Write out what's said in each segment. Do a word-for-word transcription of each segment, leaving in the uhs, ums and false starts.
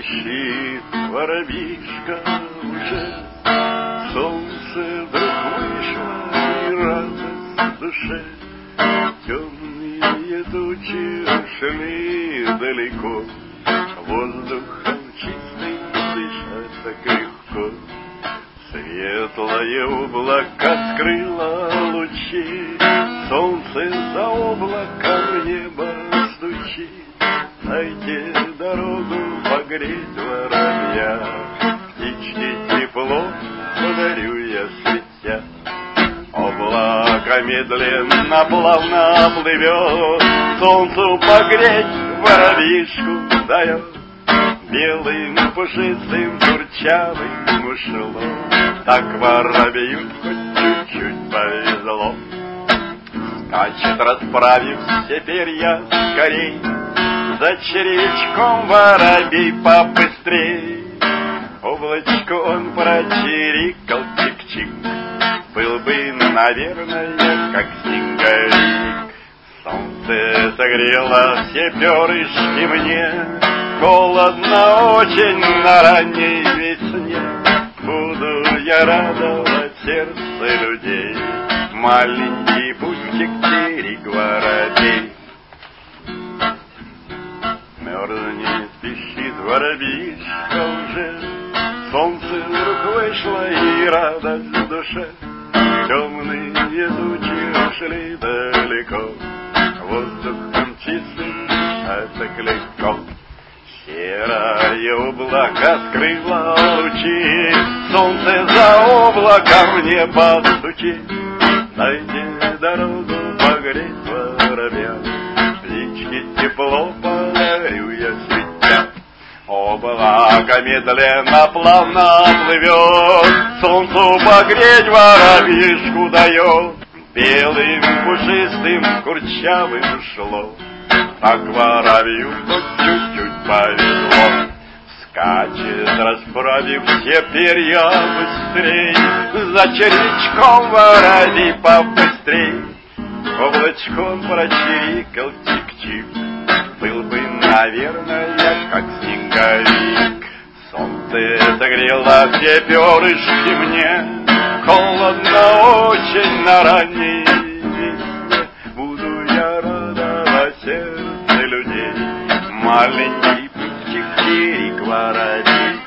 спешит воробишка уже. Солнце вдруг вышло, и радость в душе. Темные тучи ушли далеко, воздухом чистым дышать так легко. Светлое облако скрыло лучи, солнце за облаком небо стучит. Дайте дорогу погреть воробья, птички тепло подарю я светя. Облако медленно, плавно плывет, солнцу погреть воробишку дает. Белым, пушистым, курчавым ушло, так воробью хоть чуть-чуть повезло. Скачет, расправив все перья скорей, за червячком воробей побыстрей. Облачко он прочирикал, чик-чик, был бы, наверное, как снеговик. Солнце согрело все перышки мне, холодно очень на ранней весне. Буду я радовать сердце людей, маленький путик терек воробей. Мерзнет, спешит воробишка уже, солнце вдруг вышло, и радость в душе. Темные тучи ушли далеко, воздухом чистым дышать так легко. Серое облако скрыло лучи, солнце за облаком небо стучит. Дайте дорогу погреть воробья, птички тепло подарю я светя. Облако медленно, плавно плывет, солнцу погреть воробишку дает. Белым, пушистым, курчавым шло, так воробью хоть чуть-чуть повезло. Скачет, расправив все перья быстрей, за червячком воробей побыстрей. Облачком прочирикал, чик-чик, был бы, наверное, как снеговик. Солнце согрело все перышки мне, холодно очень на ранней весне. Буду я радовать сердце людей, маленький птичек терек воробей.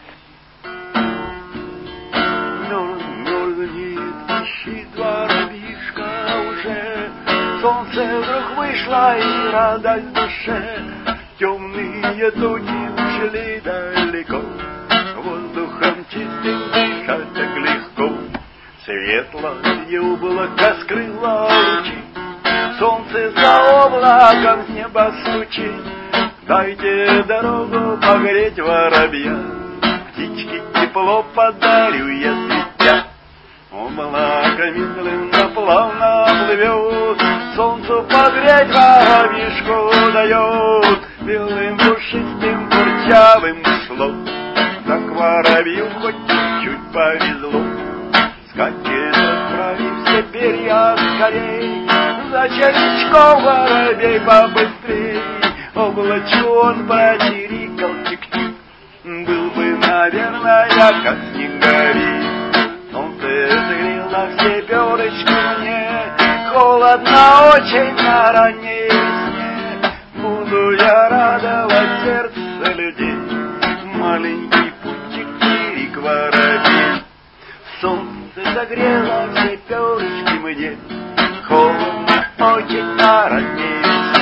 Мерзнет, спешит воробишка уже, солнце вдруг вышло, и радость в душе. Темные тучи ушли далеко, воздухом чистым дышать так легко. Светлое облако скрыло лучи, солнце за облаком с неба стучит. Дайте дорогу погреть воробья, птички тепло подарю я светя. Облако медленно, плавно плывет, солнцу погреть воробишку дает. Белым, пушистым, курчавым шло, так воробью хоть чуть-чуть повезло. Скачет, расправив все перья скорей, за червячком воробей побыстрей. Облачко он прочирикал, чик-чик, был бы, наверное, как снеговик. Солнце согрело все перышки мне, холодно очень на ранней весне. Буду я радовать сердце людей, маленький путик терек воробей. Солнце согрело все перышки мне, холодно очень на ранней весне.